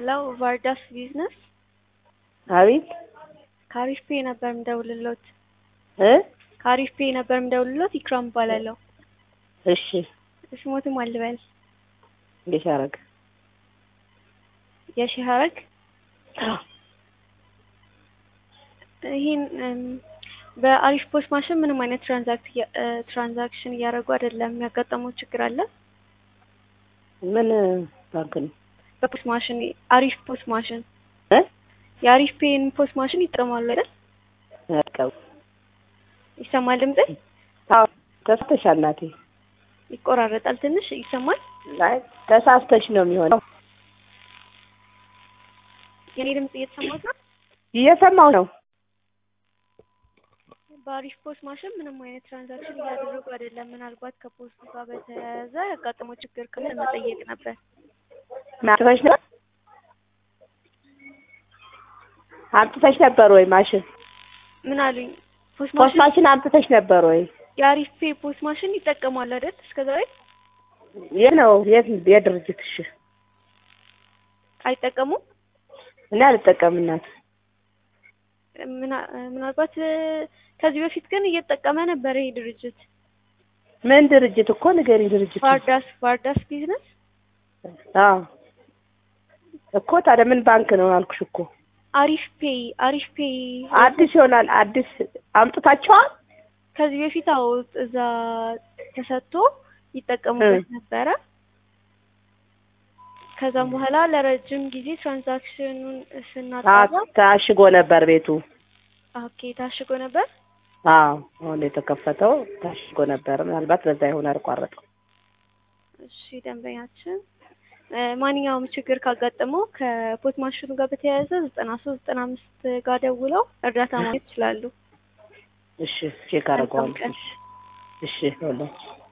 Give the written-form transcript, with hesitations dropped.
Hello, Vardas Business. አቤት ካሪፍ ፔ ነበር ምደውልሎት። እ ካሪፍ ፔ ነበር ምደውልሎት ኢክራም ባላለው። እሺ ስሞትም አልበል የሻረግ የሺሃረግ ይሄን በአሪፍ ፖስት ማሽን ምንም አይነት ትራንዛክሽን እያደረጉ አይደለም። የሚያጋጥመው ችግር አለ? ምን ባንክ ነው? በፖስት ማሽን አሪፍ ፖስት ማሽን እ የአሪፍ ፔን ፖስት ማሽን ይጠቀማሉ አይደል? አቀው ይሰማል ድምጼ? አዎ ተሳስተሻል እናቴ። ይቆራረጣል ትንሽ ይሰማል? አይ ተሳስተሽ ነው የሚሆነው። የኔ ድምጽ እየተሰማት ነው? እየሰማው ነው። በአሪፍ ፖስት ማሽን ምንም አይነት ትራንዛክሽን እያደረጉ አይደለም። ምናልባት ከፖስቱ ጋር በተያያዘ ያጋጠመው ችግር ካለ መጠየቅ ነበር። ማጥፋሽ ነው? አምጥተሽ ነበር ወይ ማሽን? ምን አሉኝ? ፖስት ማሽን አምጥተሽ ነበር ወይ? የአሪፍ ፔ ፖስት ማሽን ይጠቀማሉ አይደል? እስከዛሬ የት ድርጅትሽ? አይጠቀሙም? እኔ አልጠቀምም እናት። ምናልባት ከዚህ በፊት ግን እየተጠቀመ ነበር ይሄ ድርጅት። ምን ድርጅት እኮ ንገሪኝ ድርጅት። ቫርዳስ ቢዝነስ። አዎ እኮ ታዲያ ምን ባንክ ነው አልኩሽ እኮ። አሪፍ ፔ አዲስ ይሆናል። አዲስ አምጥታችኋል? ከዚህ በፊት አዎ እዛ ተሰጥቶ ይጠቀሙበት ነበረ። ከዛም በኋላ ለረጅም ጊዜ ትራንዛክሽኑን ስናጣራ ታሽጎ ነበር ቤቱ። ኦኬ ታሽጎ ነበር። አዎ አሁን የተከፈተው ታሽጎ ነበር። ምናልባት በዛ ይሆናል አቋረጠው። እሺ ደንበኛችን ማንኛውም ችግር ካጋጠመው ከፖስት ማሽኑ ጋር በተያያዘ 9395 ጋር ደውለው እርዳታ ማግኘት ይችላሉ። እሺ ቼክ አደርገዋለሁ። እሺ ሁሉ